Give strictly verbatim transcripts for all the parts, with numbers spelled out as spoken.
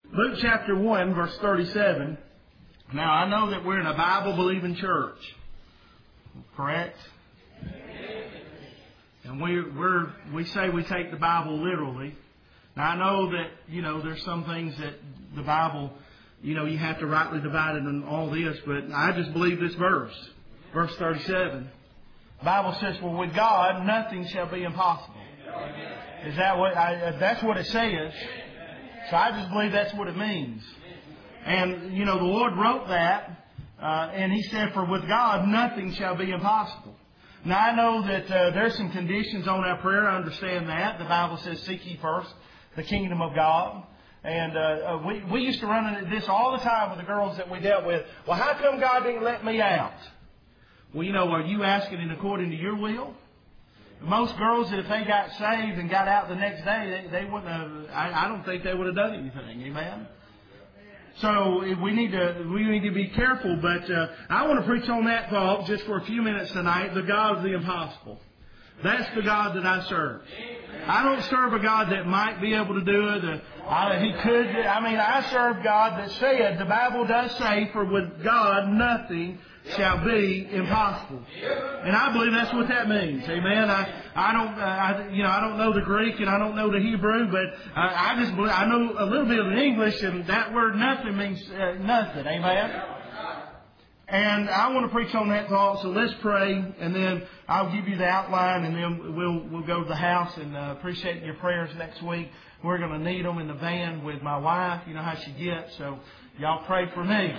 Luke chapter one, verse thirty-seven. Now, I know that we're in a Bible-believing church. Correct? And we we're, we say we take the Bible literally. Now, I know that, you know, there's some things that the Bible, you know, you have to rightly divide it and all this, but I just believe this verse. Verse thirty-seven. The Bible says, "For with God nothing shall be impossible." Is that what I, that's what it says? So I just believe that's what it means. And, you know, the Lord wrote that, uh, and He said, "For with God nothing shall be impossible." Now, I know that uh, there's some conditions on our prayer. I understand that. The Bible says, "Seek ye first the kingdom of God." And uh, uh, we, we used to run into this all the time with the girls that we dealt with. Well, how come God didn't let me out? Well, you know, are you asking it according to your will? Most girls, if they got saved and got out the next day, they, they wouldn't have, I, I don't think they would have done anything. Amen? So we need to we need to be careful. But uh, I want to preach on that thought just for a few minutes tonight. The God of the impossible. That's the God that I serve. I don't serve a God that might be able to do it. Uh, I, he could. I mean, I serve God that said, the Bible does say, "For with God nothing shall be impossible." And I believe that's what that means. Amen. I I don't uh, I, you know I don't know the Greek and I don't know the Hebrew, but I, I just believe, I know a little bit of the English, and that word "nothing" means uh, nothing. Amen. And I want to preach on that thought. So let's pray, and then I'll give you the outline, and then we'll we'll go to the house. And uh, appreciate your prayers next week. We're going to need them in the van with my wife. You know how she gets. So y'all pray for me.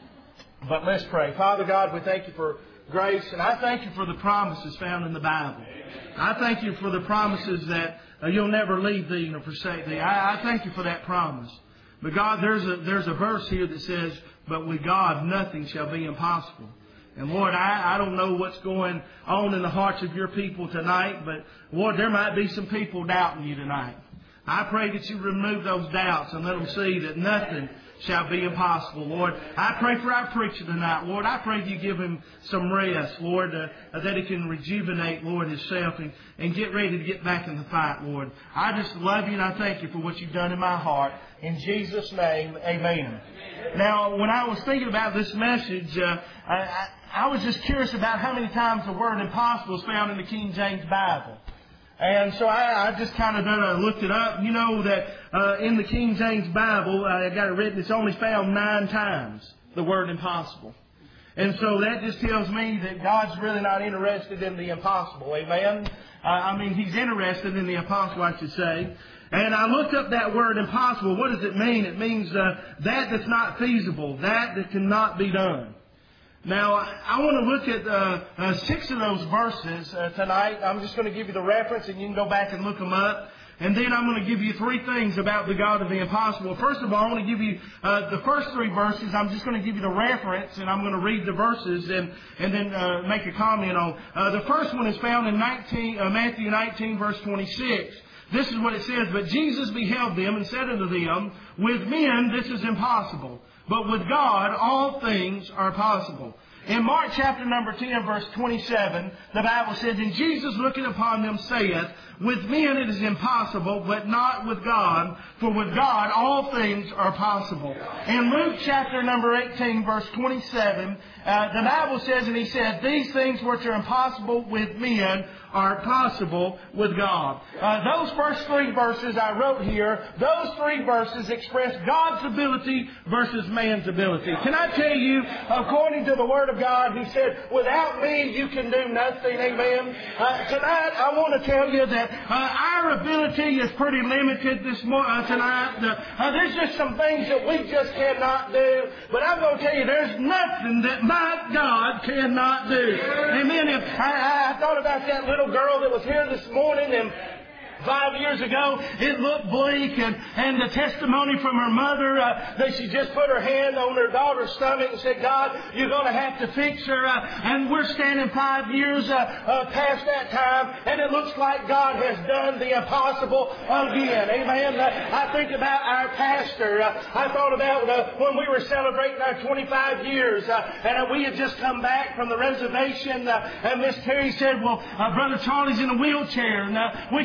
But let's pray. Father God, we thank you for grace, and I thank you for the promises found in the Bible. I thank you for the promises that uh, you'll never leave thee nor forsake thee. I, I thank you for that promise. But God, there's a there's a verse here that says, "But with God nothing shall be impossible." And Lord, I, I don't know what's going on in the hearts of your people tonight, but Lord, there might be some people doubting you tonight. I pray that you remove those doubts and let them see that nothing shall be impossible, Lord. I pray for our preacher tonight, Lord. I pray that you give him some rest, Lord, uh, that he can rejuvenate, Lord, himself and, and get ready to get back in the fight, Lord. I just love you and I thank you for what you've done in my heart. In Jesus' name, amen. Now, when I was thinking about this message, uh, I, I, I was just curious about how many times the word impossible is found in the King James Bible. And so I, I just kind of done, uh, looked it up. You know that uh, in the King James Bible, uh, I got it written, it's only found nine times, the word impossible. And so that just tells me that God's really not interested in the impossible. Amen? Uh, I mean, He's interested in the impossible, I should say. And I looked up that word impossible. What does it mean? It means uh, that that's not feasible, that that cannot be done. Now, I want to look at uh, uh, six of those verses uh, tonight. I'm just going to give you the reference, and you can go back and look them up. And then I'm going to give you three things about the God of the impossible. First of all, I want to give you uh, the first three verses. I'm just going to give you the reference, and I'm going to read the verses and, and then uh, make a comment on. Uh, the first one is found in nineteen, uh, Matthew nineteen, verse twenty-six. This is what it says, "But Jesus beheld them and said unto them, With men this is impossible, but with God all things are possible." In Mark chapter number ten, verse twenty-seven, the Bible says, "And Jesus looking upon them saith, With men it is impossible, but not with God, for with God all things are possible." In Luke chapter number eighteen, verse twenty-seven, uh, the Bible says, and he said, "These things which are impossible with men are possible with God." Uh, those first three verses I wrote here, those three verses express God's ability versus man's ability. Can I tell you, according to the Word of God, He said, "Without me you can do nothing." Amen. Uh, tonight I want to tell you that uh, our ability is pretty limited this mo- uh, tonight. Uh, uh, there's just some things that we just cannot do. But I'm going to tell you, there's nothing that my God cannot do. Amen. If I, I thought about that little girl that was here this morning, and Five years ago, it looked bleak, and, and the testimony from her mother uh, that she just put her hand on her daughter's stomach and said, "God, you're going to have to fix her." Uh, and we're standing five years uh, uh, past that time, and it looks like God has done the impossible again. Amen. Uh, I think about our pastor. Uh, I thought about uh, when we were celebrating our twenty-five years, uh, and uh, we had just come back from the reservation, uh, and Miss Terry said, "Well, uh, Brother Charlie's in a wheelchair," and uh, we couldn't believe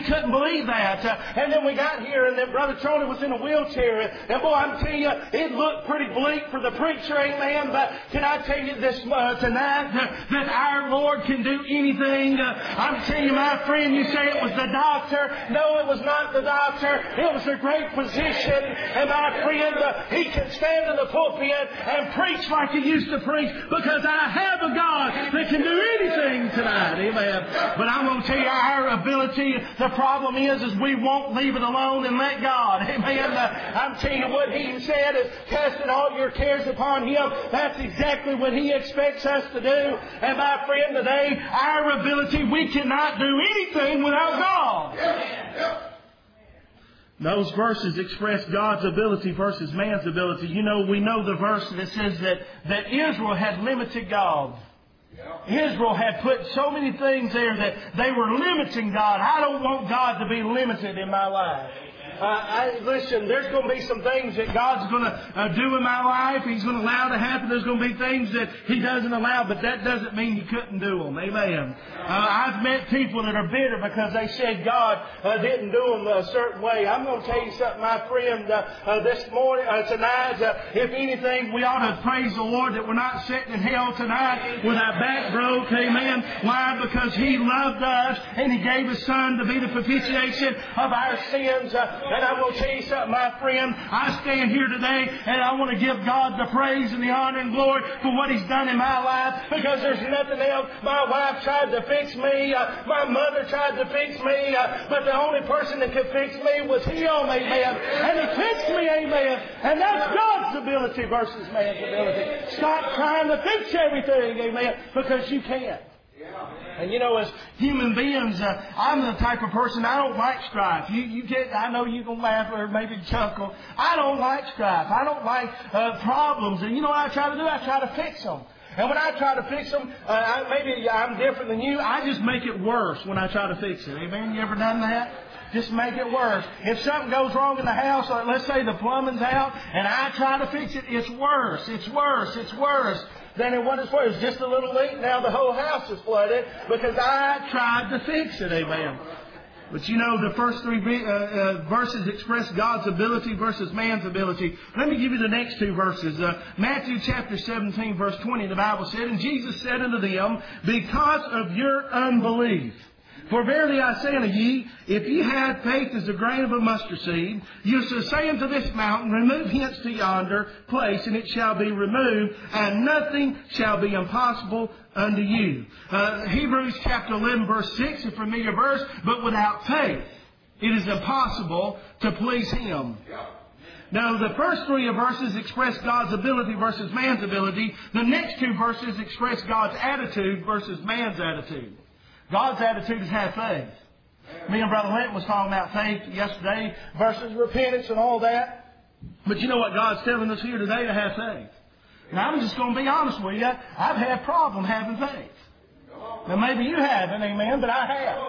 believe that. Uh, and then we got here, and then Brother Charlie was in a wheelchair. And, and boy, I'm telling you, it looked pretty bleak for the preacher, amen. But can I tell you this uh, tonight uh, that our Lord can do anything? Uh, I'm telling you, my friend, you say it was the doctor. No, it was not the doctor. It was a great physician. And my friend, uh, he can stand in the pulpit and preach like he used to preach, because I have a God that can do anything tonight. Amen. But I'm going to tell you, our ability, the problem is, is we won't leave it alone and let God. Amen. Uh, I'm telling you what He said is, casting all your cares upon Him. That's exactly what He expects us to do. And my friend, today, our ability, we cannot do anything without God. Those verses express God's ability versus man's ability. You know, we know the verse that says that, that Israel had limited God. Israel had put so many things there that they were limiting God. I don't want God to be limited in my life. Uh, I, listen, there's going to be some things that God's going to uh, do in my life. He's going to allow to happen. There's going to be things that He doesn't allow, but that doesn't mean He couldn't do them. Amen. Uh, I've met people that are bitter because they said God uh, didn't do them a certain way. I'm going to tell you something, my friend, uh, uh, this morning, uh, tonight, uh, if anything, we ought to praise the Lord that we're not sitting in hell tonight with our back broke. Amen. Why? Because He loved us and He gave His Son to be the propitiation of our sins. Uh, And I'm going to tell you something, my friend. I stand here today and I want to give God the praise and the honor and glory for what He's done in my life, because there's nothing else. My wife tried to fix me. Uh, my mother tried to fix me. Uh, but the only person that could fix me was Him, amen. And He fixed me, amen. And that's God's ability versus man's ability. Stop trying to fix everything, amen, because you can't. And you know, as human beings, uh, I'm the type of person, I don't like strife. You, you get, I know you can laugh or maybe chuckle. I don't like strife. I don't like uh, problems. And you know what I try to do? I try to fix them. And when I try to fix them, uh, I, maybe I'm different than you. I just make it worse when I try to fix it. Amen? You ever done that? Just make it worse. If something goes wrong in the house, or let's say the plumbing's out, and I try to fix it, it's worse. It's worse. It's worse. Then it was for it's just a little leak. Now the whole house is flooded because I tried to fix it. Amen. But you know, the first three uh, uh, verses express God's ability versus man's ability. Let me give you the next two verses. Uh, Matthew chapter seventeen, verse twenty, the Bible said, "And Jesus said unto them, because of your unbelief. For verily I say unto ye, if ye had faith as a grain of a mustard seed, you shall say unto this mountain, remove hence to yonder place, and it shall be removed, and nothing shall be impossible unto you." Uh, Hebrews chapter eleven, verse six, a familiar verse, "But without faith it is impossible to please Him." Now, the first three verses express God's ability versus man's ability. The next two verses express God's attitude versus man's attitude. God's attitude is have faith. Me and Brother Linton was talking about faith yesterday versus repentance and all that. But you know what God's telling us here today? To have faith. Now, I'm just going to be honest with you. I've had problem having faith. Now, maybe you haven't, amen, but I have.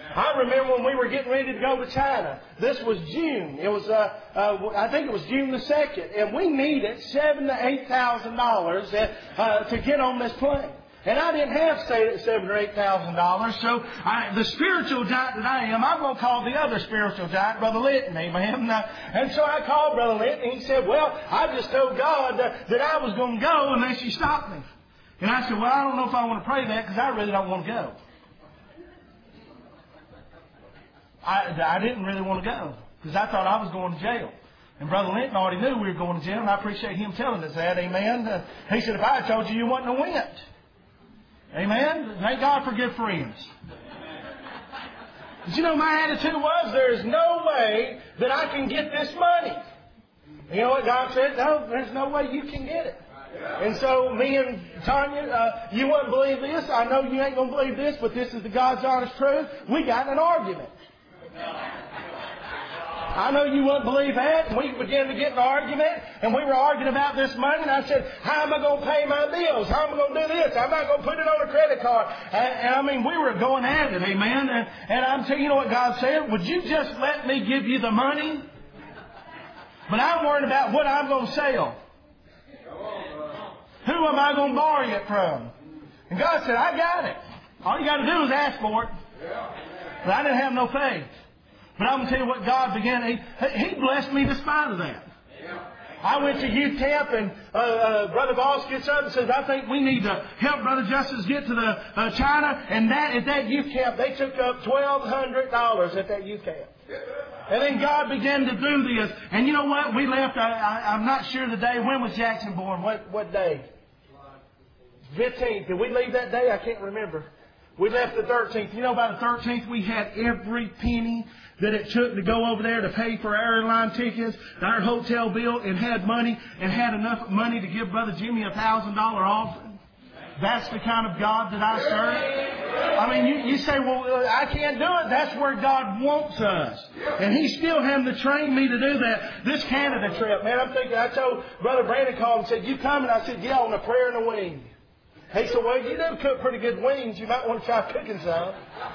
I remember when we were getting ready to go to China. This was June. It was, uh, uh, I think it was June the second. And we needed seven to eight thousand dollars uh, to get on this plane. And I didn't have seven or eight thousand dollars, so I, the spiritual giant that I am, I'm going to call the other spiritual giant Brother Linton, amen. And so I called Brother Linton, and he said, "Well, I just told God that, that I was going to go unless you stopped me." And I said, "Well, I don't know if I want to pray that because I really don't want to go." I, I didn't really want to go because I thought I was going to jail. And Brother Linton already knew we were going to jail, and I appreciate him telling us that, amen. Uh, he said, "If I had told you, you wouldn't have went." Amen. Thank God for good friends. But you know, my attitude was, there is no way that I can get this money. You know what God said? No, there's no way you can get it. And so me and Tanya, uh, you wouldn't believe this. I know you ain't going to believe this, but this is the God's honest truth. We got in an argument. I know you wouldn't believe that. And we began to get in an argument, and we were arguing about this money. And I said, "How am I going to pay my bills? How am I going to do this? I'm not going to put it on a credit card." And, and I mean, we were going at it, amen. And, and I'm telling you, you know what God said? "Would you just let me give you the money? But I'm worried about what I'm going to sell. Who am I going to borrow it from?" And God said, "I got it. All you got to do is ask for it." But I didn't have no faith. But I'm going to tell you what God began. He, he blessed me despite of that. I went to youth camp and uh, uh, Brother Voss gets up and says, I think we need to help Brother Justice get to the uh, China. And that at that youth camp, they took up twelve hundred dollars at that youth camp. And then God began to do this. And you know what? We left, I, I, I'm not sure the day. When was Jackson born? What, what day? fifteenth. Did we leave that day? I can't remember. We left the thirteenth. You know, by the thirteenth, we had every penny that it took to go over there to pay for our airline tickets, our hotel bill, and had money, and had enough money to give Brother Jimmy a thousand dollar offering. That's the kind of God that I serve. I mean, you, you say, well, I can't do it. That's where God wants us. And He's still having to train me to do that. This Canada trip, man, I'm thinking, I told Brother Brandon called and said, you coming? I said, yeah, on a prayer and a wing. He said, well, you do cook pretty good wings. You might want to try cooking some.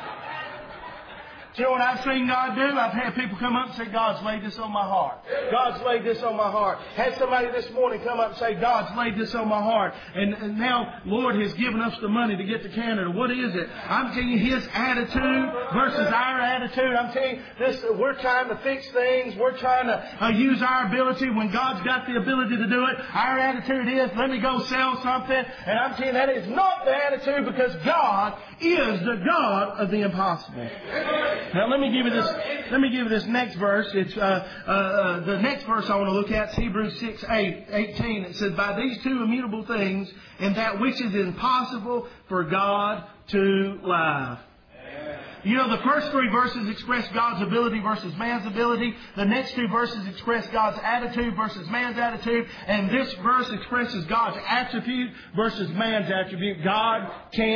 Do you know what I've seen God do? I've had people come up and say, God's laid this on my heart. God's laid this on my heart. Had somebody this morning come up and say, God's laid this on my heart. And, and now, Lord has given us the money to get to Canada. What is it? I'm telling you, His attitude versus our attitude. I'm telling you, this, we're trying to fix things. We're trying to uh, use our ability when God's got the ability to do it. Our attitude is, let me go sell something. And I'm telling you, that is not the attitude, because God is the God of the impossible. Now let me give you this. Let me give you this next verse. It's uh, uh, uh, the next verse I want to look at. Is Hebrews six eight eighteen. It says, "By these two immutable things, and that which is impossible for God to lie." You know, the first three verses express God's ability versus man's ability. The next two verses express God's attitude versus man's attitude. And this verse expresses God's attribute versus man's attribute. God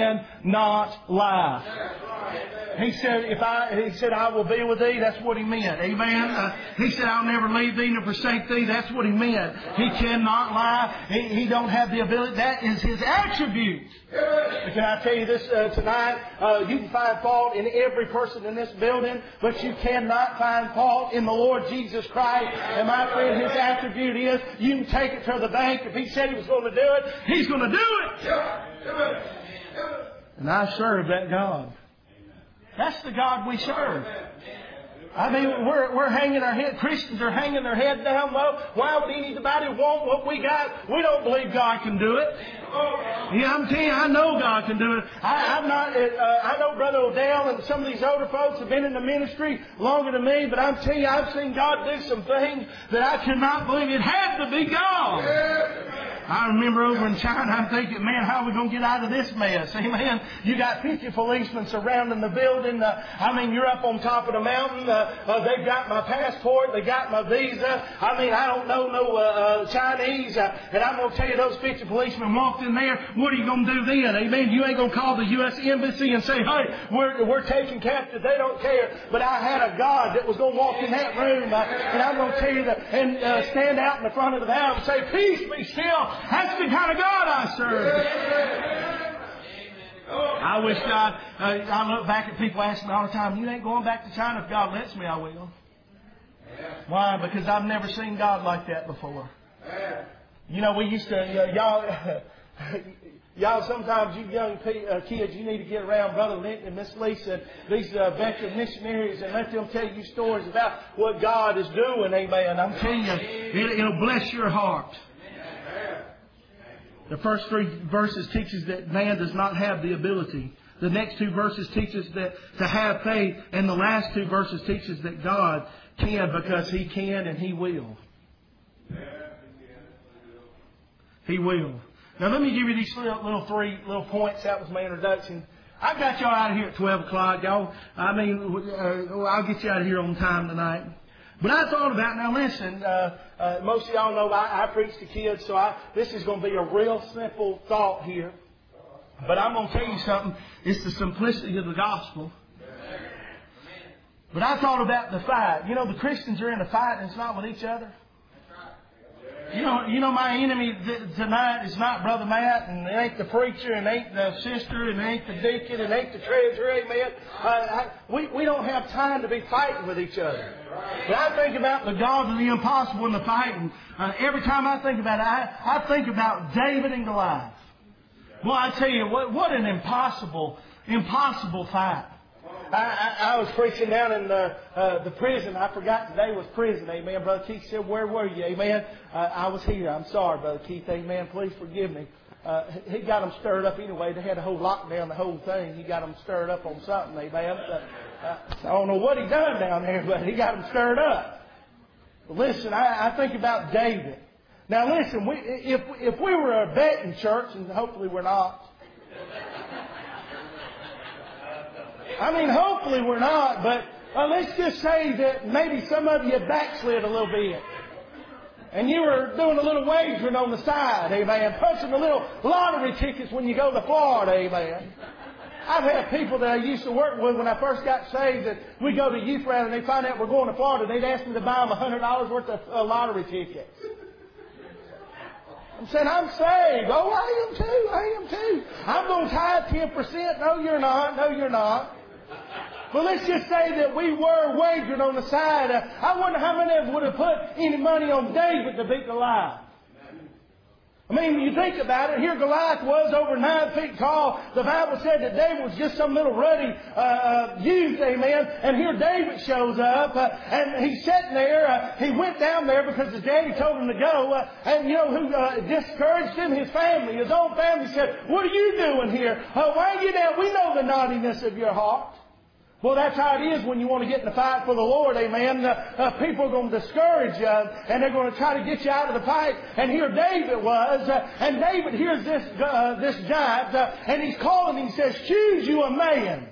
cannot lie. He said, "If I," he said, "I will be with thee." That's what He meant. Amen. Uh, he said, "I'll never leave thee nor forsake thee." That's what He meant. He cannot lie. He, he don't have the ability. That is His attribute. But can I tell you this uh, tonight? Uh, you can find fault in every person in this building, but you cannot find fault in the Lord Jesus Christ. And my friend, His attribute is, you can take it to the bank. If He said He was going to do it, He's going to do it. And I serve that God. That's the God we serve. I mean, we're we're hanging our head. Christians are hanging their head down low. Why would anybody want what we got? We don't believe God can do it. Yeah, I'm telling you, I know God can do it. I, I'm not. Uh, I know Brother Odell and some of these older folks have been in the ministry longer than me, but I'm telling you, I've seen God do some things that I cannot believe. It had to be God. I remember over in China, I'm thinking, man, how are we going to get out of this mess? Amen. You got fifty policemen surrounding the building. Uh, I mean, you're up on top of the mountain. Uh, uh, they've got my passport. They got my visa. I mean, I don't know no uh, uh, Chinese. Uh, and I'm going to tell you, those fifty policemen walked in there. What are you going to do then? Amen. You ain't going to call the U S Embassy and say, hey, we're, we're taking captive. They don't care. But I had a God that was going to walk in that room. Uh, and I'm going to tell you that, and uh, stand out in the front of the house and say, peace, be still. That's the kind of God I serve. I wish God, uh, I look back at people asking me all the time, you ain't going back to China. If God lets me, I will. Why? Because I've never seen God like that before. You know, we used to, uh, y'all, y'all, sometimes you young p- uh, kids, you need to get around Brother Linton and Miss Lisa, these uh, veteran missionaries, and let them tell you stories about what God is doing. Amen. I'm telling you, it, it'll bless your heart. The first three verses teaches that man does not have the ability. The next two verses teach us that to have faith. And the last two verses teach us that God can, because He can and He will. He will. Now let me give you these little, little three little points. That was my introduction. I got y'all out of here at twelve o'clock. Y'all, I mean, uh, I'll get you out of here on time tonight. But I thought about, now listen, uh, uh, most of y'all know I, I preach to kids, so I, this is going to be a real simple thought here. But I'm going to tell you something. It's the simplicity of the gospel. But I thought about the fight. You know, the Christians are in a fight, and it's not with each other. You know, you know, my enemy th- tonight is not Brother Matt, and it ain't the preacher, and it ain't the sister, and it ain't the deacon, and it ain't the treasurer, amen. Uh, I, we, we don't have time to be fighting with each other. But I think about the God of the impossible and the fighting. Uh, every time I think about it, I, I think about David and Goliath. Well, I tell you, what, what an impossible, impossible fight. I, I, I was preaching down in the, uh, the prison. I forgot today was prison. Amen. Brother Keith said, where were you? Amen. Uh, I was here. I'm sorry, Brother Keith. Amen. Please forgive me. Uh, he got them stirred up anyway. They had a whole lockdown, the whole thing. He got them stirred up on something. Amen. Uh, uh, I don't know what he done down there, but he got them stirred up. But listen, I, I think about David. Now listen, we, if, if we were a betting church, and hopefully we're not. I mean, hopefully we're not, but uh, let's just say that maybe some of you backslid a little bit. And you were doing a little wagering on the side, amen. Punching the little lottery tickets when you go to Florida, amen. I've had people that I used to work with when I first got saved that we go to youth rally and they find out we're going to Florida. They'd ask me to buy them one hundred dollars worth of uh, lottery tickets. I'm saying, I'm saved. Oh, I am too. I am too. I'm going to tithe ten percent. No, you're not. No, you're not. Well, let's just say that we were wagering on the side. Uh, I wonder how many of them would have put any money on David to beat Goliath. I mean, you think about it. Here Goliath was over nine feet tall. The Bible said that David was just some little ruddy uh, uh, youth, amen. And here David shows up, uh, and he's sitting there. Uh, he went down there because his daddy told him to go. Uh, and you know who uh, discouraged him? His family. His own family said, "What are you doing here? Uh, why are you down? We know the naughtiness of your heart." Well, that's how it is when you want to get in the fight for the Lord, amen. Uh, uh, people are going to discourage you, and they're going to try to get you out of the fight. And here David was, uh, and David hears this uh, this giant, uh, and he's calling him. He says, "Choose you a man."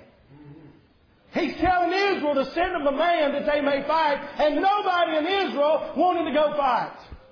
He's telling Israel to send them a man that they may fight, and nobody in Israel wanted to go fight.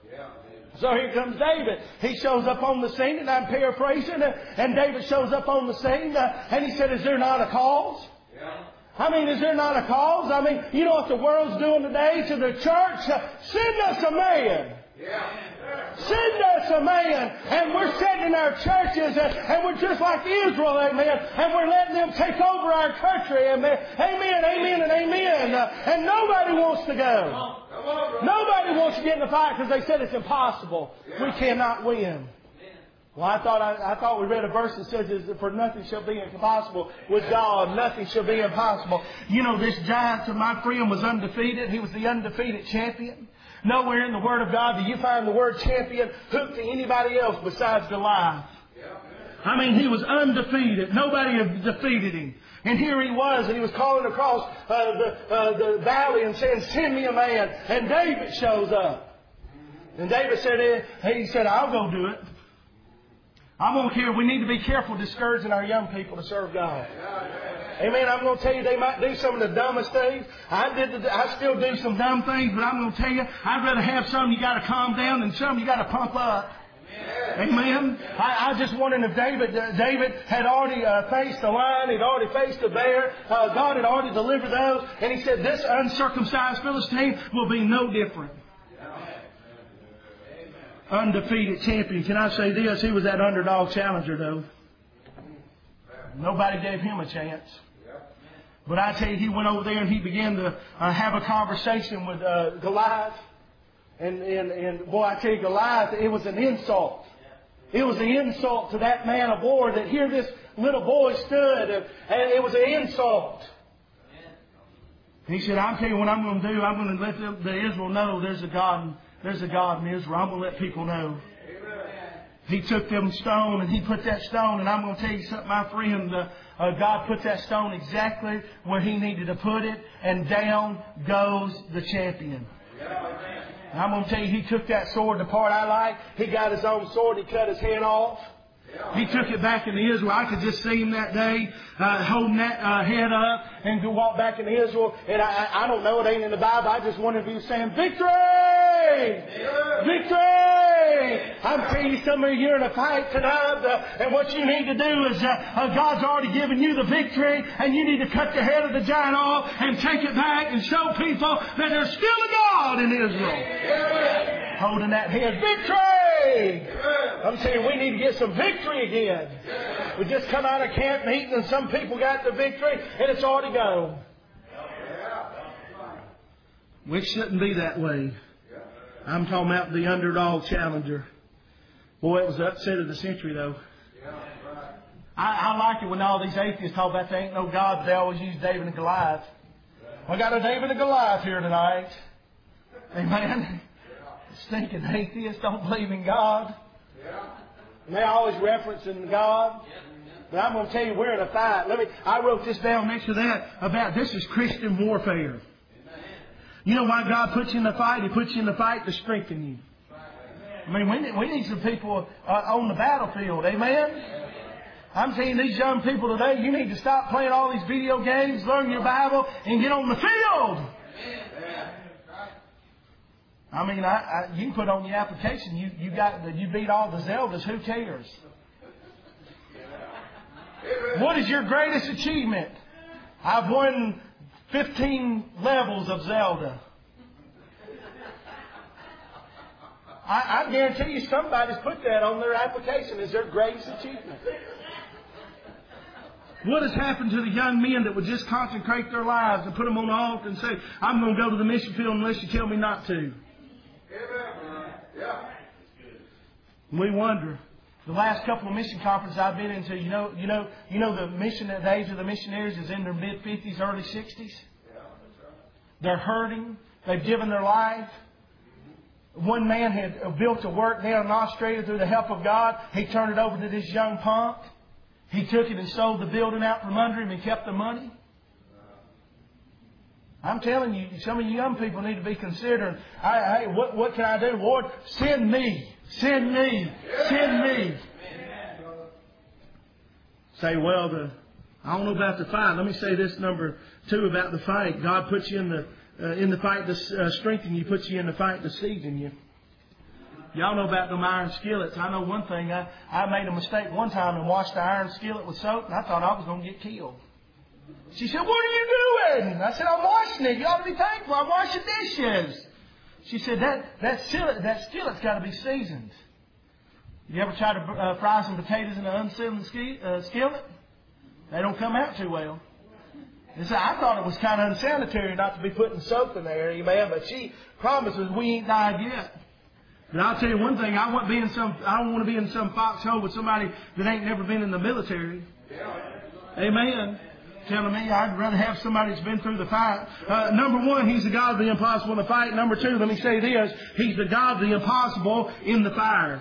So here comes David. He shows up on the scene, and I'm paraphrasing, uh, and David shows up on the scene, uh, and he said, "Is there not a cause?" Yeah. I mean, is there not a cause? I mean, you know what the world's doing today to the church? Uh, send us a man. Yeah. Send us a man. And we're sitting in our churches, uh, and we're just like Israel, amen. And we're letting them take over our country, amen. Amen, amen, and amen. Uh, and nobody wants to go. Nobody wants to get in the fight because they said it's impossible. We cannot win. Well, I thought I, I thought we read a verse that says, "For nothing shall be impossible with God. Nothing shall be impossible." You know, this giant of my friend was undefeated. He was the undefeated champion. Nowhere in the Word of God do you find the word champion hooked to anybody else besides Goliath. I mean, he was undefeated. Nobody had defeated him. And here he was, and he was calling across uh, the, uh, the valley and saying, "Send me a man." And David shows up. And David said, he said, "I'll go do it." I'm going to care. We need to be careful discouraging our young people to serve God. Amen. I'm going to tell you, they might do some of the dumbest things. I did. The, I still do some dumb things, but I'm going to tell you, I'd rather have some you got to calm down than some you got to pump up. Amen. I, I just wondered if David, uh, David had already uh, faced the lion, he'd already faced the bear. Uh, God had already delivered those, and He said, "This uncircumcised Philistine will be no different." Undefeated champion. Can I say this? He was that underdog challenger, though. Nobody gave him a chance. But I tell you, he went over there and he began to uh, have a conversation with uh, Goliath. And, and, and boy, I tell you, Goliath, it was an insult. It was an insult to that man of war that here this little boy stood, and, and it was an insult. He said, "I'll tell you what I'm going to do. I'm going to let the, the Israel know there's a God. There's a God in Israel. I'm going to let people know." He took them stone and he put that stone, and I'm going to tell you something, my friend. Uh, uh, God put that stone exactly where He needed to put it, and down goes the champion. And I'm going to tell you, he took that sword, the part I like. He got his own sword. He cut his head off. He took it back into Israel. I could just see him that day uh, holding that uh, head up and go walk back into Israel. And I, I don't know, it ain't in the Bible. I just wonder if he was saying, "Victory! Victory!" I'm telling you, some of you are in a fight tonight, uh, and what you need to do is uh, uh, God's already given you the victory, and you need to cut the head of the giant off and take it back and show people that there's still a God in Israel. Holding that head. Victory! I'm saying we need to get some victory again. We just come out of camp meeting and some people got the victory and it's already gone. We shouldn't be that way. I'm talking about the underdog challenger. Boy, it was the upset of the century though. I, I like it when all these atheists talk about there ain't no God, but they always use David and Goliath. We got a David and Goliath here tonight. Amen. Stinking atheists don't believe in God. And they're always referencing God. But I'm going to tell you, we're in a fight. Let me. I wrote this down next to that about this is Christian warfare. You know why God puts you in the fight? He puts you in the fight to strengthen you. I mean, we need, we need some people uh, on the battlefield. Amen? I'm saying these young people today, you need to stop playing all these video games, learn your Bible, and get on the field. I mean, I, I, you can put on your application, you, you got you beat all the Zeldas, who cares? What is your greatest achievement? I've won fifteen levels of Zelda. I, I guarantee you somebody's put that on their application as their greatest achievement. What has happened to the young men that would just consecrate their lives and put them on the altar and say, I'm going to go to the mission field unless you tell me not to? We wonder. The last couple of mission conferences I've been into, you know, you know, you know, the mission, the age of the missionaries is in their mid fifties, early sixties. They're hurting. They've given their life. One man had built a work down in Australia through the help of God. He turned it over to this young punk. He took it and sold the building out from under him and kept the money. I'm telling you, some of you young people need to be considering, hey, what, what can I do? Lord, send me. Send me. Send me. Say, well, the, I don't know about the fight. Let me say this number two about the fight. God puts you in the uh, in the fight to uh, strengthen you. Puts you in the fight to season you. Y'all know about them iron skillets. I know one thing. I, I made a mistake one time and washed the iron skillet with soap, and I thought I was going to get killed. She said, what are you doing? I said, I'm washing it. You ought to be thankful. I'm washing dishes. She said, that that skillet, that skillet's got to be seasoned. You ever try to uh, fry some potatoes in an unseasoned ski, uh, skillet? They don't come out too well. And so I thought it was kind of unsanitary not to be putting soap in there, amen. But she promises we ain't died yet. But I'll tell you one thing, I want to be in some I don't want to be in some foxhole with somebody that ain't never been in the military. Amen. Telling me I'd rather have somebody that's been through the fight. Uh, number one, He's the God of the impossible in the fight. Number two, let me say this, He's the God of the impossible in the fire.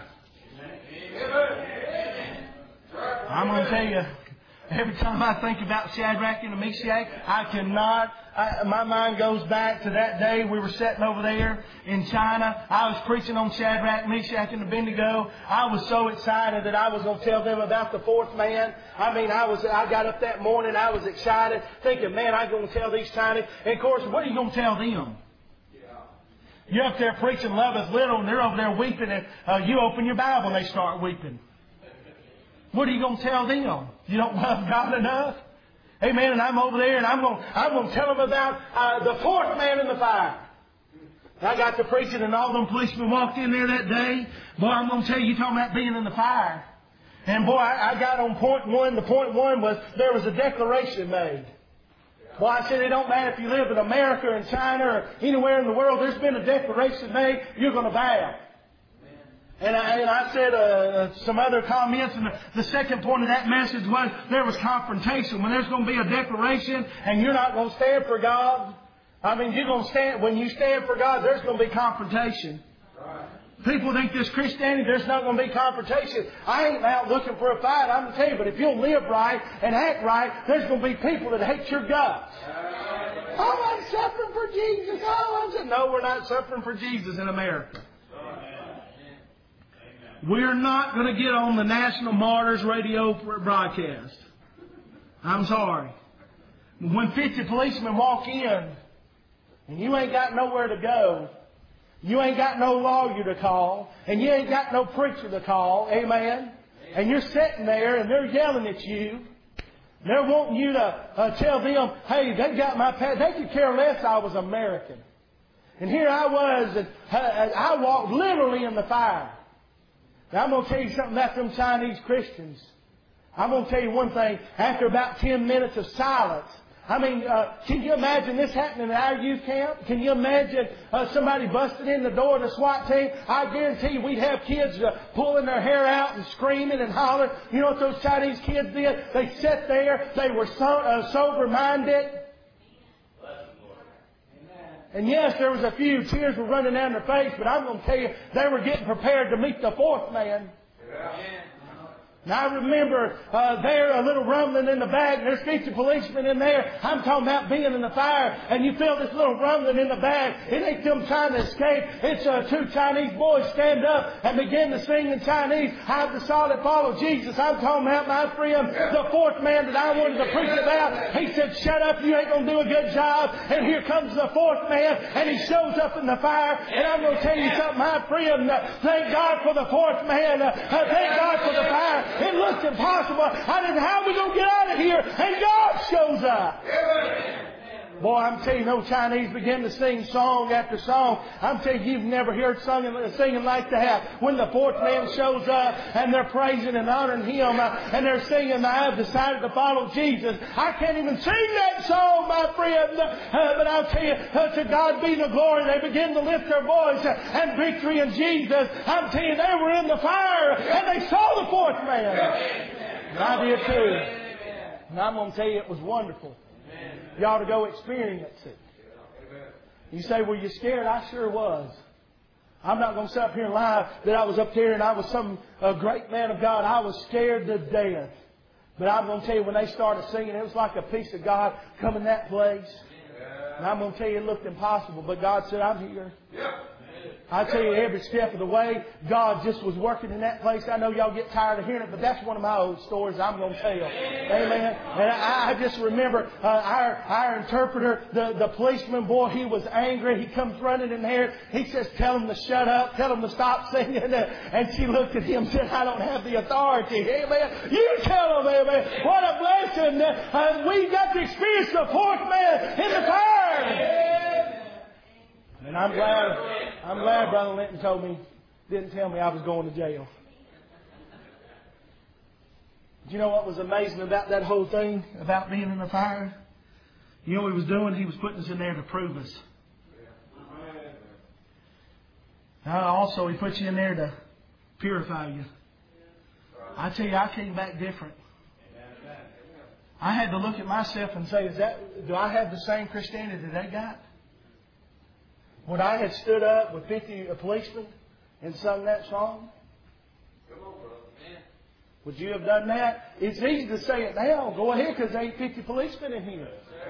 I'm going to tell you, every time I think about Shadrach and Meshach, I cannot, I, my mind goes back to that day we were sitting over there in China. I was preaching on Shadrach, Meshach, and Abednego. I was so excited that I was going to tell them about the fourth man. I mean, I was, I got up that morning, I was excited, thinking, man, I'm going to tell these tiny. And of course, what are you going to tell them? You're up there preaching love is little, and they're over there weeping, and uh, you open your Bible and they start weeping. What are you going to tell them? You don't love God enough? Amen. And I'm over there, and I'm going, I'm going to tell them about uh, the fourth man in the fire. I got to preaching, and all them policemen walked in there that day. Boy, I'm going to tell you, you're talking about being in the fire. And boy, I, I got on point one. The point one was there was a declaration made. Well, I said, it don't matter if you live in America or in China or anywhere in the world. There's been a declaration made. You're going to bow. And I, and I said uh, some other comments. And the, the second point of that message was there was confrontation. When there's going to be a declaration and you're not going to stand for God. I mean, you're going to stand. When you stand for God, there's going to be confrontation. People think this Christianity, there's not going to be confrontation. I ain't out looking for a fight, I'm going to tell you. But if you'll live right and act right, there's going to be people that hate your guts. Oh, I'm suffering for Jesus. Oh, I'm suffering. No, we're not suffering for Jesus in America. We're not going to get on the National Martyrs radio broadcast. I'm sorry. When fifty policemen walk in and you ain't got nowhere to go, you ain't got no lawyer to call, and you ain't got no preacher to call, amen? And you're sitting there, and they're yelling at you. They're wanting you to uh, tell them, hey, they got my past. They could care less I was American. And here I was, and uh, I walked literally in the fire. Now, I'm going to tell you something about them Chinese Christians. I'm going to tell you one thing. After about ten minutes of silence, I mean, uh, can you imagine this happening at our youth camp? Can you imagine uh, somebody busting in the door of the SWAT team? I guarantee you we'd have kids uh, pulling their hair out and screaming and hollering. You know what those Chinese kids did? They sat there. They were so, uh, sober-minded. And yes, there was a few tears were running down their face, but I'm going to tell you, they were getting prepared to meet the fourth man. Yeah. Now I remember uh, there a little rumbling in the back, and there's fifty policemen in there. I'm talking about being in the fire, and you feel this little rumbling in the back. It ain't them trying to escape. It's uh, two Chinese boys stand up and begin to sing in Chinese. I've decided to follow Jesus. I'm talking about my friend, the fourth man that I wanted to preach about. He said, shut up, you ain't going to do a good job. And here comes the fourth man, and he shows up in the fire. And I'm going to tell you something, my friend. Uh, thank God for the fourth man. Uh, thank God for the fire. It looked impossible. I didn't know how we going to get out of here. And God shows up. Boy, I'm telling you, no Chinese begin to sing song after song. I'm telling you, you've never heard singing, singing like that. When the fourth man shows up and they're praising and honoring Him uh, and they're singing, I've decided to follow Jesus. I can't even sing that song, my friend. Uh, but I'll tell you, uh, to God be the glory. They begin to lift their voice uh, and victory in Jesus. I'm telling you, they were in the fire and they saw the fourth man. And I did too. And I'm going to tell you, it was wonderful. You ought to go experience it. You say, were you scared? I sure was. I'm not going to sit up here and lie that I was up there and I was some a great man of God. I was scared to death. But I'm going to tell you, when they started singing, it was like a piece of God coming that place. And I'm going to tell you, it looked impossible. But God said, I'm here. I tell you, every step of the way, God just was working in that place. I know y'all get tired of hearing it, but that's one of my old stories I'm going to tell. Amen. And I, I just remember uh, our our interpreter, the, the policeman, boy, he was angry. He comes running in there. He says, tell him to shut up. Tell him to stop singing. And she looked at him and said, I don't have the authority. Amen. You tell him, amen. What a blessing. Uh, we got to experience the fourth man in the fire. And I'm glad, I'm glad Brother Linton told me, didn't tell me I was going to jail. Do you know what was amazing about that whole thing, about being in the fire? You know what he was doing? He was putting us in there to prove us. Now also, he put you in there to purify you. I tell you, I came back different. I had to look at myself and say, "Is that? Do I have the same Christianity that they got?" When I had stood up with fifty policemen and sung that song, would you have done that? It's easy to say it now. Go ahead, because there ain't fifty policemen in here.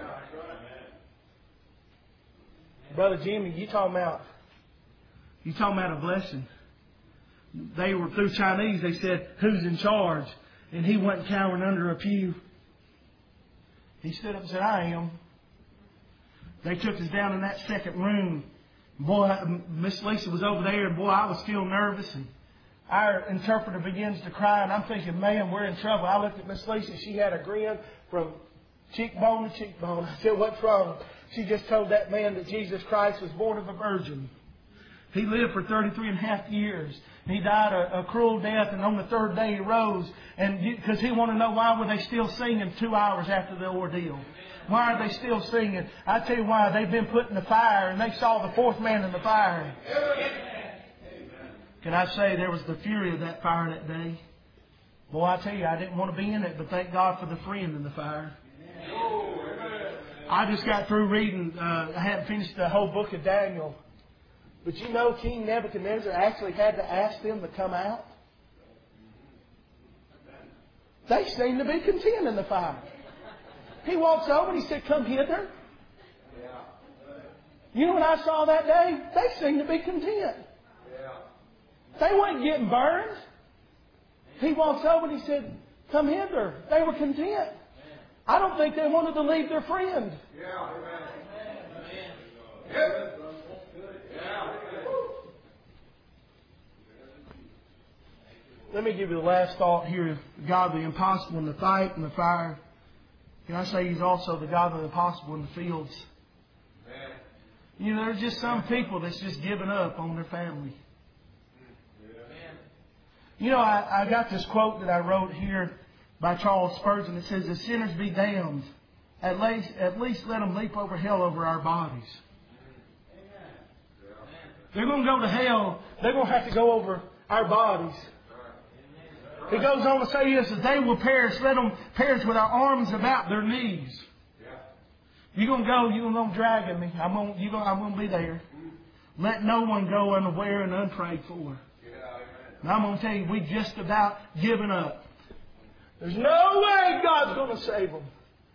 Brother Jimmy, you talking about you talking about a blessing. They were through Chinese. They said, "Who's in charge?" And he wasn't cowering under a pew. He stood up and said, "I am." They took us down in that second room. Boy, Miss Lisa was over there, and boy, I was still nervous. And our interpreter begins to cry, and I'm thinking, man, we're in trouble. I looked at Miss Lisa. She had a grin from cheekbone to cheekbone. I said, "What's wrong?" She just told that man that Jesus Christ was born of a virgin. He lived for thirty-three and a half years. He died a, a cruel death, and on the third day he rose. And because he wanted to know, why were they still singing two hours after the ordeal? Why are they still singing? I tell you why. They've been put in the fire, and they saw the fourth man in the fire. Can I say there was the fury of that fire that day? Boy, I tell you, I didn't want to be in it, but thank God for the friend in the fire. I just got through reading. Uh, I hadn't finished the whole book of Daniel. But you know, King Nebuchadnezzar actually had to ask them to come out. They seemed to be content in the fire. He walks over and he said, "Come hither." You know what I saw that day? They seemed to be content. They weren't getting burned. He walks over and he said, "Come hither." They were content. I don't think they wanted to leave their friend. Let me give you the last thought here. God, the impossible in the fight and the fire. Can I say He's also the God of the impossible in the fields? Amen. You know, there's just some people that's just given up on their family. Amen. You know, I, I got this quote that I wrote here by Charles Spurgeon. It says, "The sinners be damned at least, at least let them leap over hell over our bodies. They're going to go to hell. They're going to have to go over our bodies. It goes on to say this, that they will perish. Let them perish with our arms about their knees. You're going to go, you're going to drag me. I'm going, you're going, I'm going to be there. Let no one go unaware and unprayed for. And I'm going to tell you, we just about given up. There's no way God's going to save them.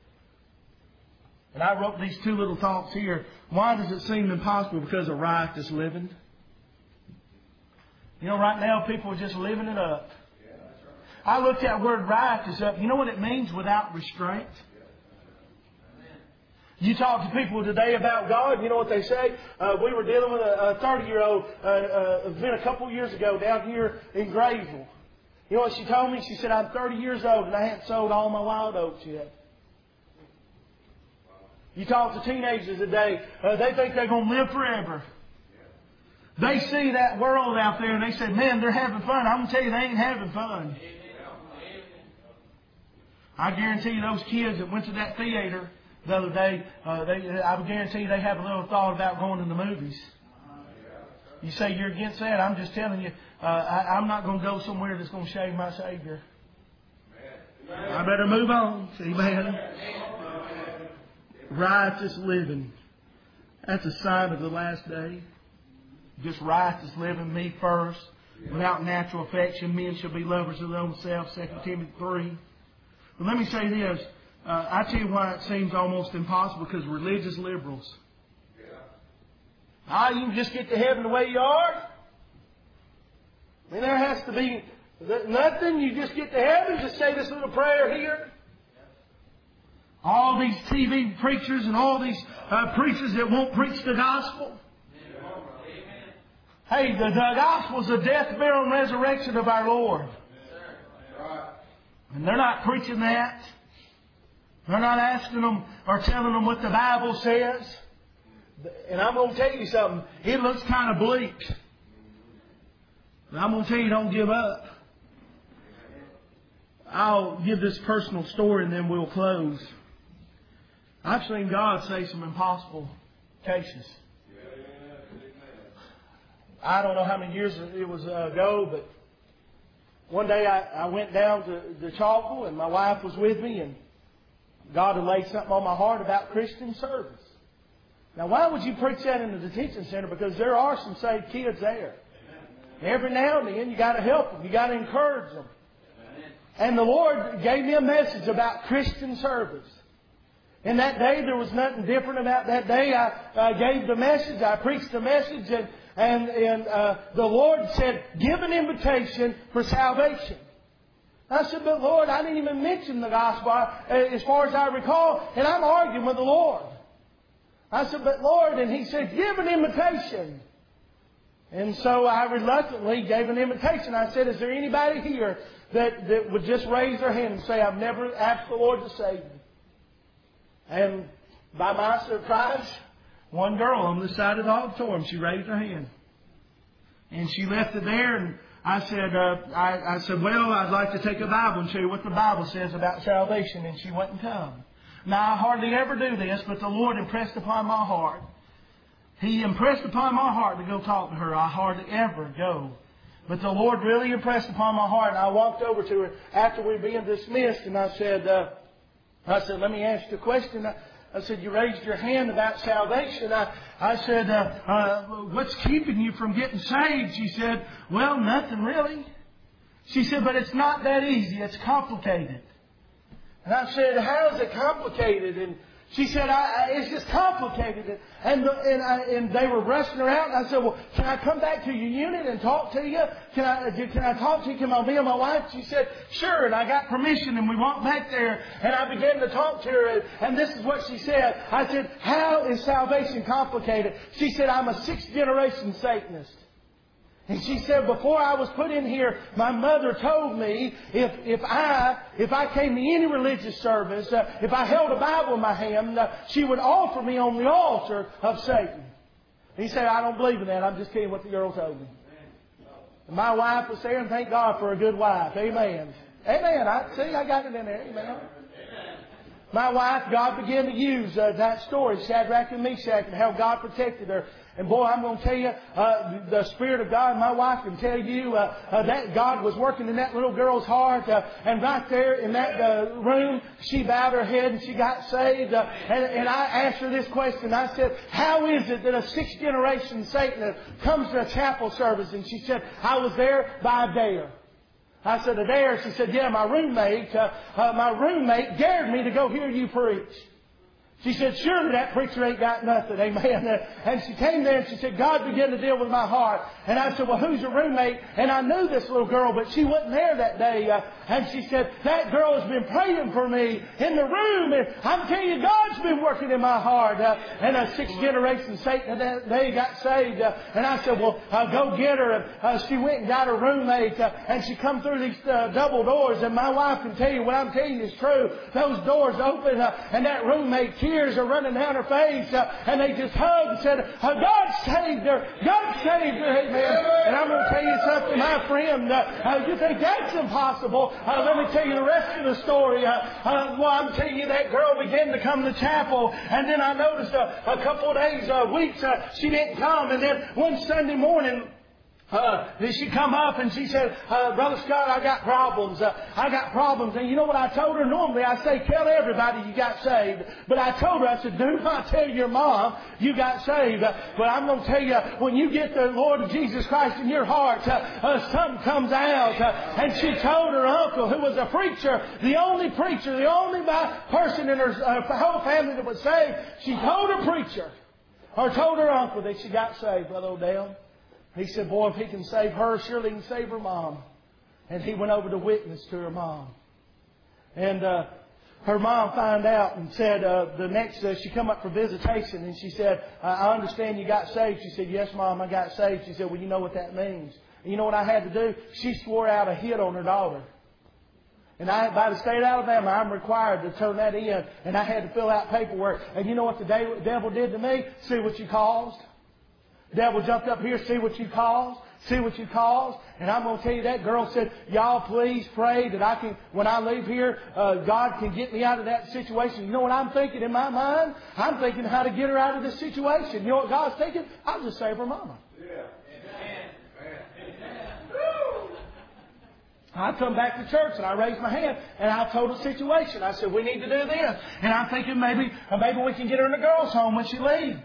And I wrote these two little thoughts here. Why does it seem impossible? Because of riotous living. You know, right now people are just living it up. I looked at the word riotous up. You know what it means? Without restraint. You talk to people today about God, you know what they say? Uh, we were dealing with a thirty-year-old, uh, uh, it's been a couple of years ago down here in Grayville. You know what she told me? She said, I'm thirty years old and I haven't sold all my wild oats yet. You talk to teenagers today, uh, they think they're going to live forever. They see that world out there and they say, man, they're having fun. I'm going to tell you, they ain't having fun. I guarantee you those kids that went to that theater the other day, uh, they, I guarantee you they have a little thought about going to the movies. You say you're against that. I'm just telling you, uh, I, I'm not going to go somewhere that's going to shame my Savior. I better move on. Amen. Riotous living. That's a sign of the last day. Just riotous living, me first. Without natural affection, men shall be lovers of their own self, Second Timothy three. But let me say this. Uh, I tell you why it seems almost impossible, because religious liberals. Ah, you can just get to heaven the way you are. I mean, there has to be nothing. You just get to heaven, just say this little prayer here. All these T V preachers and all these uh, preachers that won't preach the gospel. Hey, the, the gospel is the death, burial, and resurrection of our Lord. And they're not preaching that. They're not asking them or telling them what the Bible says. And I'm going to tell you something. It looks kind of bleak. But I'm going to tell you, don't give up. I'll give this personal story and then we'll close. I've seen God say some impossible cases. I don't know how many years it was ago, but one day I, I went down to, to Chalkville and my wife was with me, and God had laid something on my heart about Christian service. Now, why would you preach that in the detention center? Because there are some saved kids there. Every now and then you got to help them. You got to encourage them. And the Lord gave me a message about Christian service. And that day there was nothing different about that day. I, I gave the message. I preached the message, and and, and uh, the Lord said, "Give an invitation for salvation." I said, "But Lord, I didn't even mention the gospel uh, as far as I recall," and I'm arguing with the Lord. I said, "But Lord," and He said, "Give an invitation." And so I reluctantly gave an invitation. I said, "Is there anybody here that, that would just raise their hand and say, I've never asked the Lord to save me?" And by my surprise, one girl on the side of the auditorium, she raised her hand. And she left it there, and I said, uh, I, I said, "Well, I'd like to take a Bible and show you what the Bible says about salvation." And she wouldn't come. Now, I hardly ever do this, but the Lord impressed upon my heart. He impressed upon my heart to go talk to her. I hardly ever go. But the Lord really impressed upon my heart. And I walked over to her after we were being dismissed, and I said, uh, I said, "Let me ask you a question." I, I said, "You raised your hand about salvation." I, I said, uh, uh, "What's keeping you from getting saved?" She said, "Well, nothing really." She said, "But it's not that easy. It's complicated." And I said, "How is it complicated?" And she said, I, I, "It's just complicated." And the, and, I, and they were rushing her out. And I said, "Well, can I come back to your unit and talk to you? Can I can I talk to you? Can I be with my wife?" She said, "Sure." And I got permission, and we walked back there. And I began to talk to her. And, and this is what she said. I said, "How is salvation complicated?" She said, "I'm a sixth generation Satanist." And she said, "Before I was put in here, my mother told me if if I if I came to any religious service, uh, if I held a Bible in my hand, uh, she would offer me on the altar of Satan." And he said, "I don't believe in that. I'm just telling you what the girl told me." And my wife was there, and thank God for a good wife. Amen. Amen. I see. I got it in there. Amen. my wife, God began to use uh, that story, Shadrach and Meshach, and how God protected her. And boy, I'm going to tell you, uh, the Spirit of God, my wife can tell you uh, uh, that God was working in that little girl's heart. Uh, and right there in that uh, room, she bowed her head and she got saved. Uh, and, and I asked her this question. I said, how is it that a sixth generation Satanist comes to a chapel service? And she said, I was there by a dare. I said, a dare? She said, yeah, my roommate, uh, uh, my roommate dared me to go hear you preach. She said, surely that preacher ain't got nothing. Amen. And she came there and she said, God began to deal with my heart. And I said, well, who's your roommate? And I knew this little girl, but she wasn't there that day. Uh, and she said, that girl has been praying for me in the room. And I'm telling you, God's been working in my heart. Uh, and a sixth generation Satan, they got saved. Uh, and I said, well, uh, go get her. And uh, she went and got her roommate. Uh, and she come through these uh, double doors. And my wife can tell you what I'm telling you is true. Those doors open uh, and that roommate, tears are running down her face, uh, and they just hugged and said, uh, God saved her. God saved her. Amen. And I'm going to tell you something, my friend. Uh, uh, you think that's impossible? Uh, let me tell you the rest of the story. Uh, uh, well, I'm telling you, that girl began to come to chapel, and then I noticed uh, a couple of days, uh, weeks, uh, she didn't come, and then one Sunday morning, Uh, then she come up and she said, uh, Brother Scott, I got problems. Uh, I got problems. And you know what I told her? Normally I say, tell everybody you got saved. But I told her, I said, do not tell your mom you got saved. Uh, but I'm going to tell you, when you get the Lord Jesus Christ in your heart, uh, uh, something comes out. Uh, and she told her uncle, who was a preacher, the only preacher, the only person in her uh, whole family that was saved, she told her preacher, or told her uncle that she got saved, Brother Odell. He said, boy, if he can save her, surely he can save her mom. And he went over to witness to her mom. And uh, her mom found out and said, uh, the next, uh, she come up for visitation and she said, I understand you got saved. She said, yes, Mom, I got saved. She said, well, you know what that means. And you know what I had to do? She swore out a hit on her daughter. And I, by the state of Alabama, I'm required to turn that in. And I had to fill out paperwork. And you know what the devil did to me? See what you caused? Devil jumped up here, see what you caused, see what you caused. And I'm going to tell you, that girl said, y'all please pray that I can, when I leave here, uh, God can get me out of that situation. You know what I'm thinking in my mind? I'm thinking how to get her out of this situation. You know what God's thinking? I'll just save her mama. Yeah. I come back to church and I raised my hand and I told the situation. I said, we need to do this. And I'm thinking maybe, maybe we can get her in the girls' home when she leaves.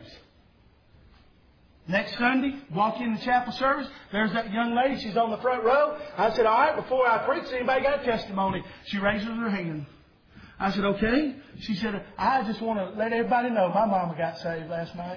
Next Sunday, walk in the chapel service. There's that young lady. She's on the front row. I said, all right, before I preach, anybody got a testimony? She raises her hand. I said, okay. She said, I just want to let everybody know my mama got saved last night.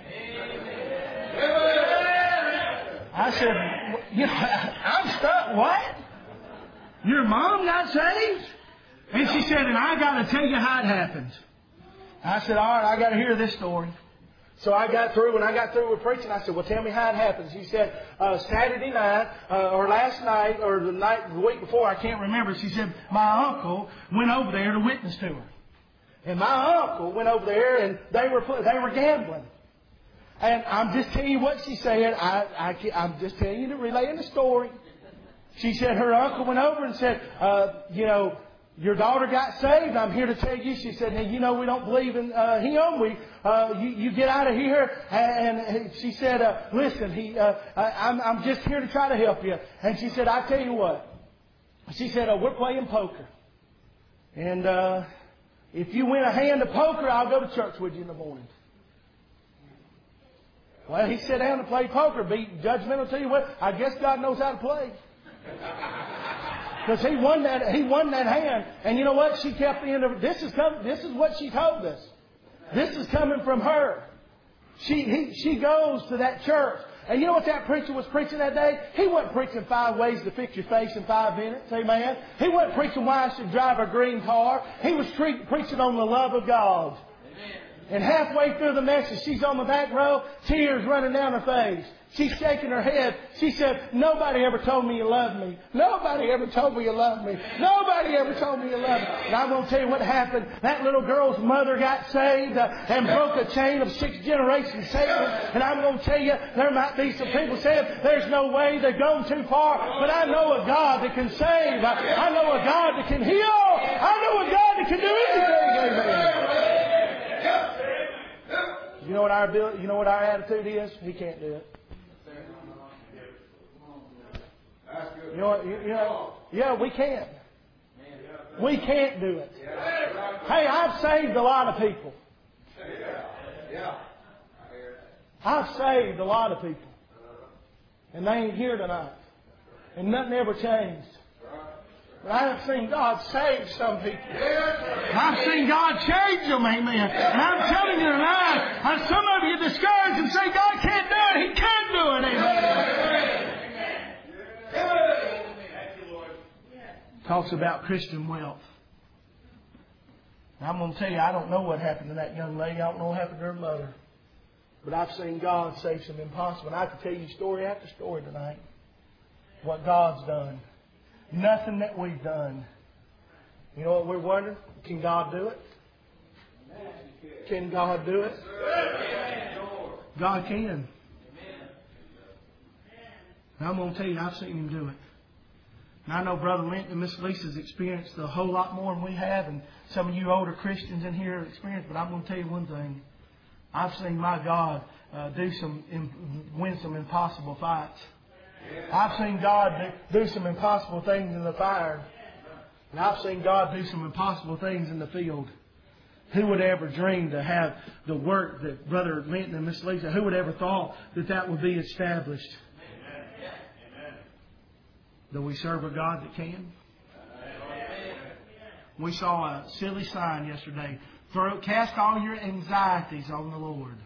I said, you know, I'm stuck. What? Your mom got saved? And she said, and I got to tell you how it happened. I said, all right, I got to hear this story. So I got through, when I got through with preaching, I said, well, tell me how it happened. She said, uh, Saturday night, uh, or last night, or the night, the week before, I can't remember. She said, my uncle went over there to witness to her. And my uncle went over there and they were, they were gambling. And I'm just telling you what she said. I, I, I'm just telling you, relaying the story. She said her uncle went over and said, uh, you know, your daughter got saved. I'm here to tell you. She said, now, you know, we don't believe in uh, him. We, uh, you, you get out of here. And, and she said, uh, listen, he, uh, I, I'm, I'm just here to try to help you. And she said, I tell you what. She said, oh, we're playing poker. And uh, if you win a hand of poker, I'll go to church with you in the morning. Well, he sat down to play poker. Be judgmental to you. Well, I guess God knows how to play. Because he won that, he won that hand, and you know what? She kept the end of it. This is come, This is what she told us. This is coming from her. She he, she goes to that church, and you know what that preacher was preaching that day? He wasn't preaching five ways to fix your face in five minutes. Amen. He wasn't preaching why I should drive a green car. He was tre- preaching on the love of God. And halfway through the message, she's on the back row, tears running down her face. She's shaking her head. She said, nobody ever told me you loved me. Nobody ever told me you loved me. Nobody ever told me you loved me. And I'm going to tell you what happened. That little girl's mother got saved uh, and broke a chain of six generations Satan. And I'm going to tell you, there might be some people saying, there's no way, they've gone too far. But I know a God that can save. I know a God that can heal. I know a God that can do anything. Amen. know what our ability, you know what our attitude is? He can't do it. You know what? You, you know, yeah, we can't. We can't do it. Hey, I've saved a lot of people. I've saved a lot of people. And they ain't here tonight. And nothing ever changed. But I have seen God save some people. I've seen God change them, amen. And I'm telling you tonight, uh, some of you discouraged and say God can't do it. He can do it, amen. Talks about Christian wealth. And I'm going to tell you, I don't know what happened to that young lady. I don't know what happened to her mother. But I've seen God save some impossible. And I can tell you story after story tonight. What God's done. Nothing that we've done. You know what we're wondering? Can God do it? Can God do it? God can. And I'm going to tell you, I've seen Him do it. And I know Brother Linton and Miss Lisa's experienced a whole lot more than we have. And some of you older Christians in here have experienced. But I'm going to tell you one thing. I've seen my God uh, do some, win some impossible fights. I've seen God do, do some impossible things in the fire. And I've seen God do some impossible things in the field. Who would ever dream to have the work that Brother Linton and Miss Lisa, who would ever thought that that would be established? Do we serve a God that can? We saw a silly sign yesterday. Throw, cast all your anxieties on the Lord.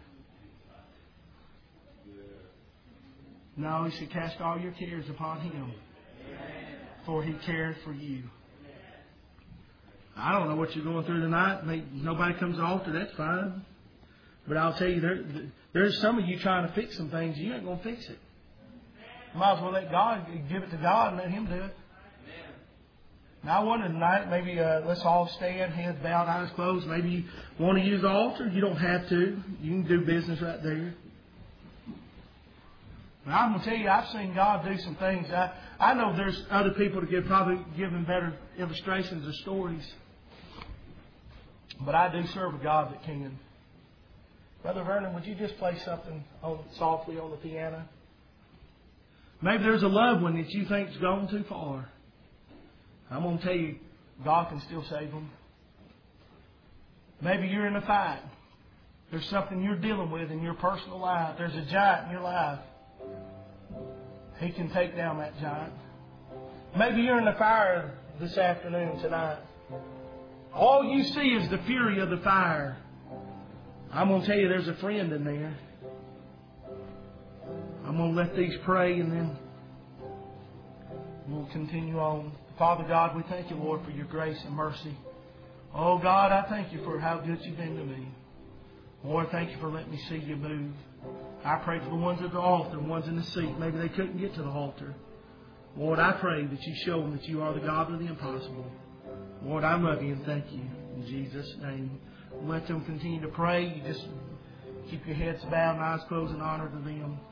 No, He said, cast all your cares upon Him, for He cares for you. I don't know what you're going through tonight. Nobody comes to the altar, that's fine. But I'll tell you, there, there's some of you trying to fix some things. You ain't going to fix it. You might as well let God, give it to God and let Him do it. Now I wonder tonight, maybe uh, let's all stand, heads bowed, eyes closed. Maybe you want to use the altar. You don't have to. You can do business right there. But I'm going to tell you, I've seen God do some things. I, I know there's other people to give, probably giving better illustrations or stories. But I do serve a God that can. Brother Vernon, would you just play something on, softly on the piano? Maybe there's a loved one that you think's gone too far. I'm going to tell you, God can still save them. Maybe you're in a fight. There's something you're dealing with in your personal life. There's a giant in your life. He can take down that giant. Maybe you're in the fire this afternoon, tonight. All you see is the fury of the fire. I'm going to tell you there's a friend in there. I'm going to let these pray and then we'll continue on. Father God, we thank you, Lord, for your grace and mercy. Oh God, I thank you for how good you've been to me. Lord, thank you for letting me see you move. I pray for the ones at the altar, the ones in the seat. Maybe they couldn't get to the altar. Lord, I pray that you show them that you are the God of the impossible. Lord, I love you and thank you. In Jesus' name. Let them continue to pray. You just keep your heads bowed and eyes closed in honor to them.